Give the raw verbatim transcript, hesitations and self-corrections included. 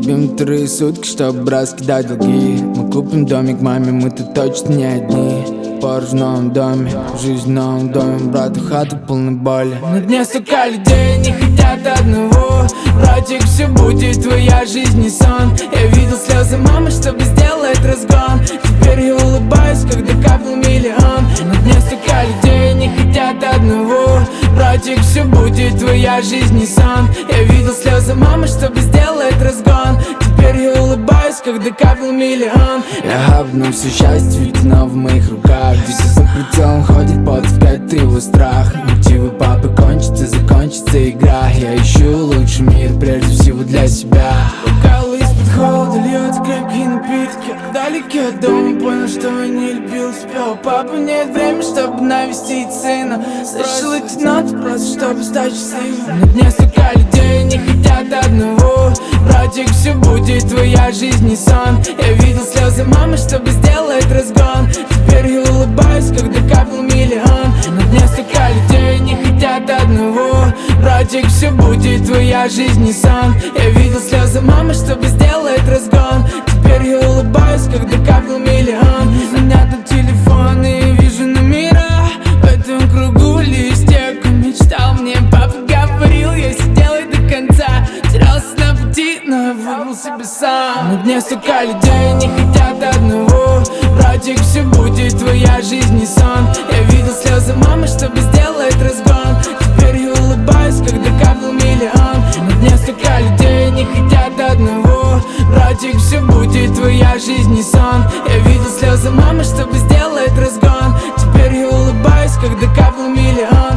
любим вторые сутки, чтобы раскидать долги. Мы купим домик маме, мы тут точно не одни. Порж в новом доме, жизнь в новом доме, брату хату полной боли. На дне столько людей не хотят одного. Братик, все будет, твоя жизнь не сон. Я видел слезы мамы, чтобы сделать разгон. Теперь я улыбаюсь, когда капнул миллион. На дне столько людей не хотят одного. Братик, все будет, твоя жизнь не сон. Я видел слезы мамы, чтобы сделать разгон. Теперь я улыбаюсь, когда капнул миллион. Я обну все счастье, ведь оно в моих руках. Здесь за прицелом ходит подвигать его страх. Мотивы папы кончатся, закончится игра. Я ищу лучший мир, прежде всего для себя. Бокалы из-под холода льют крепкие напитки. Вдалеке от дома понял, что я не любил тебя. У папы нет времени, чтобы навестить сына. Слышал эти ноты просто, чтобы стать счастливым. На дне столько людей не хотят одного. Братик, все будет, твоя жизнь не сон. Я видел слезы мамы, чтобы сделать разгон. Теперь я улыбаюсь, когда капнул миллион. На дне столько людей не хотят одного. Братик, все будет, твоя жизнь не сон. Я видел слезы мамы, чтобы сделать разгон. Теперь я улыбаюсь, когда капнул миллион. Звонят на телефон и вижу номера. В этом кругу листья, как мечтал мне папа говорил. Я сидел и до конца терялся на пути, но я выбрал себе сам. На дне столько людей не хотят одного. Братик, все будет, твоя жизнь не сон. Я видел слезы мамы, чтобы сделать разгон. Теперь я улыбаюсь, когда капнул миллион. На дне столько людей не хотят одного. Братик, все будет, твоя жизнь не сон. Я видел слезы мамы, чтобы сделать разгон. Теперь я улыбаюсь, когда капнул миллион.